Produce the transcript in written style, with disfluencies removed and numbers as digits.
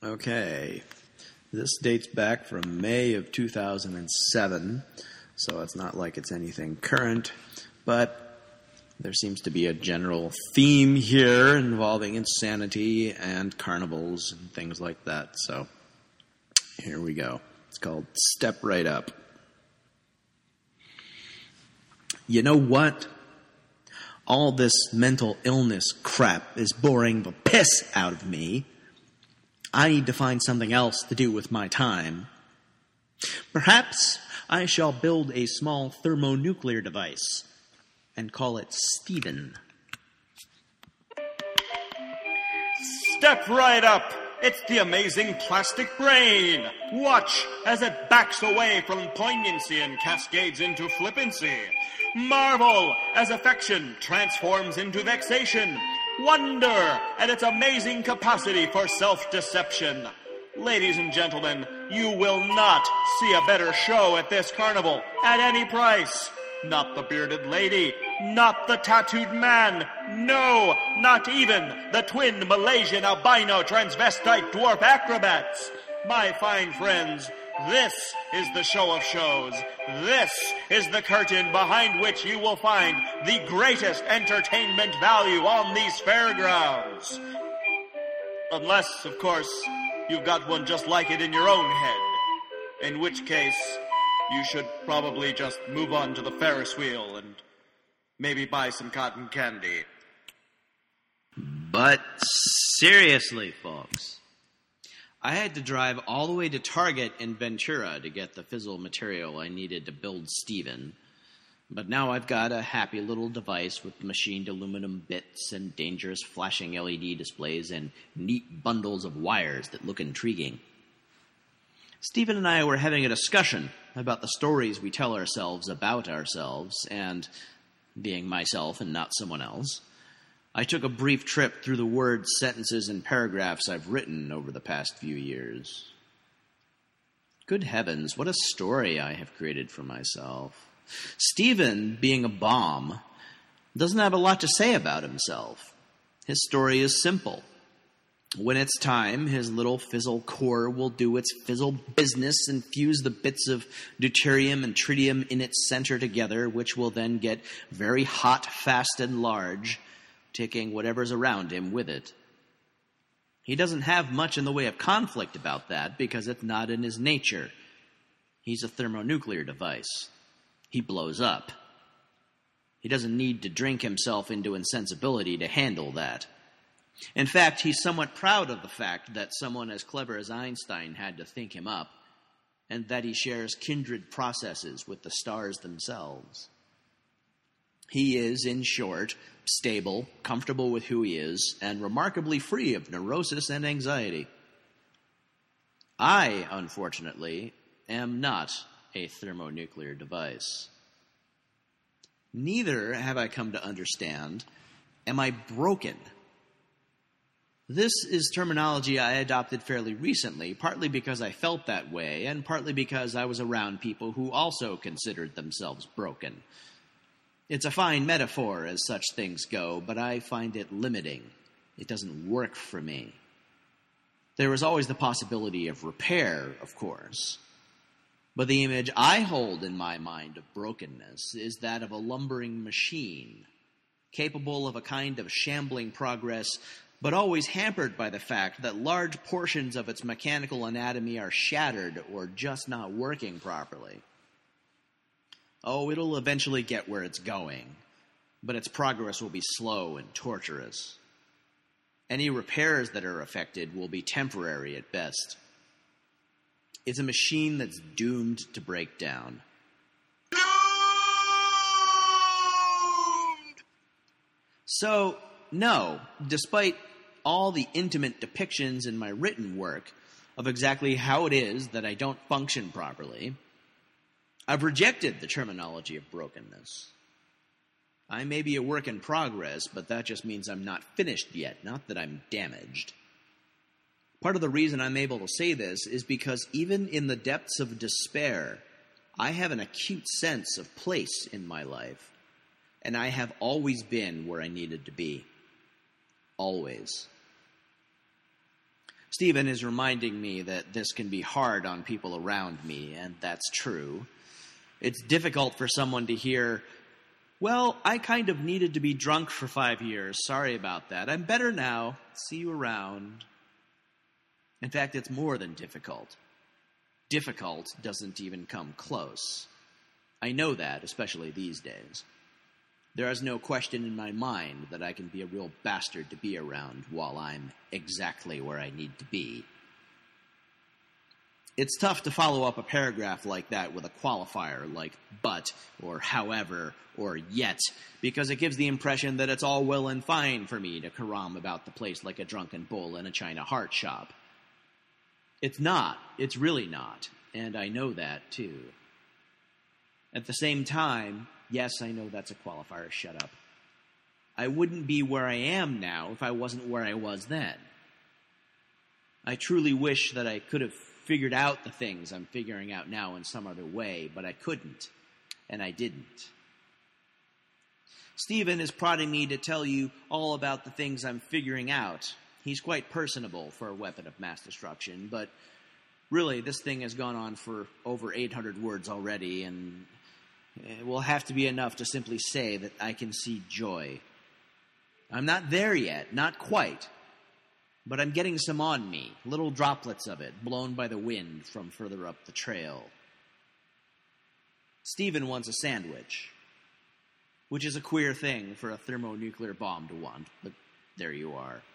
Okay. This dates back from May of 2007, so it's not like it's anything current, but there seems to be a general theme here involving insanity and carnivals and things like that. So here we go. It's called Step Right Up. You know what? All this mental illness crap is boring the piss out of me. I need to find something else to do with my time. Perhaps I shall build a small thermonuclear device and call it Stephen. Step right up! It's the amazing plastic brain! Watch as it backs away from poignancy and cascades into flippancy. Marvel as affection transforms into vexation. Wonder at its amazing capacity for self-deception. Ladies and gentlemen, you will not see a better show at this carnival at any price. Not the bearded lady, not the tattooed man, no, not even the twin Malaysian albino transvestite dwarf acrobats. My fine friends, this is the show of shows. This is the curtain behind which you will find the greatest entertainment value on these fairgrounds. Unless, of course, you've got one just like it in your own head. In which case, you should probably just move on to the Ferris wheel and maybe buy some cotton candy. But seriously, folks, I had to drive all the way to Target in Ventura to get the fissile material I needed to build Stephen. But now I've got a happy little device with machined aluminum bits and dangerous flashing LED displays and neat bundles of wires that look intriguing. Stephen and I were having a discussion about the stories we tell ourselves about ourselves, and being myself and not someone else, I took a brief trip through the words, sentences, and paragraphs I've written over the past few years. Good heavens, what a story I have created for myself. Stephen, being a bomb, doesn't have a lot to say about himself. His story is simple. When it's time, his little fizzle core will do its fizzle business and fuse the bits of deuterium and tritium in its center together, which will then get very hot, fast, and large, taking whatever's around him with it. He doesn't have much in the way of conflict about that because it's not in his nature. He's a thermonuclear device. He blows up. He doesn't need to drink himself into insensibility to handle that. In fact, he's somewhat proud of the fact that someone as clever as Einstein had to think him up, and that he shares kindred processes with the stars themselves. He is, in short, stable, comfortable with who he is, and remarkably free of neurosis and anxiety. I, unfortunately, am not a thermonuclear device. Neither, have I come to understand, am I broken. This is terminology I adopted fairly recently, partly because I felt that way, and partly because I was around people who also considered themselves broken. It's a fine metaphor as such things go, but I find it limiting. It doesn't work for me. There is always the possibility of repair, of course. But the image I hold in my mind of brokenness is that of a lumbering machine, capable of a kind of shambling progress, but always hampered by the fact that large portions of its mechanical anatomy are shattered or just not working properly. Oh, it'll eventually get where it's going, but its progress will be slow and torturous. Any repairs that are affected will be temporary at best. It's a machine that's doomed to break down. So, no, despite all the intimate depictions in my written work of exactly how it is that I don't function properly, I've rejected the terminology of brokenness. I may be a work in progress, but that just means I'm not finished yet, not that I'm damaged. Part of the reason I'm able to say this is because even in the depths of despair, I have an acute sense of place in my life, and I have always been where I needed to be. Always. Stephen is reminding me that this can be hard on people around me, and that's true. It's difficult for someone to hear, "Well, I kind of needed to be drunk for 5 years. Sorry about that. I'm better now. See you around." In fact, it's more than difficult. Difficult doesn't even come close. I know that, especially these days. There is no question in my mind that I can be a real bastard to be around while I'm exactly where I need to be. It's tough to follow up a paragraph like that with a qualifier like but, or however, or yet, because it gives the impression that it's all well and fine for me to carom about the place like a drunken bull in a China heart shop. It's not. It's really not. And I know that, too. At the same time, yes, I know that's a qualifier, shut up. I wouldn't be where I am now if I wasn't where I was then. I truly wish that I could have figured out the things I'm figuring out now in some other way, but I couldn't, and I didn't. Stephen is prodding me to tell you all about the things I'm figuring out. He's quite personable for a weapon of mass destruction, but really, this thing has gone on for over 800 words already, and it will have to be enough to simply say that I can see joy. I'm not there yet, not quite, but I'm getting some on me, little droplets of it, blown by the wind from further up the trail. Stephen wants a sandwich, which is a queer thing for a thermonuclear bomb to want, but there you are.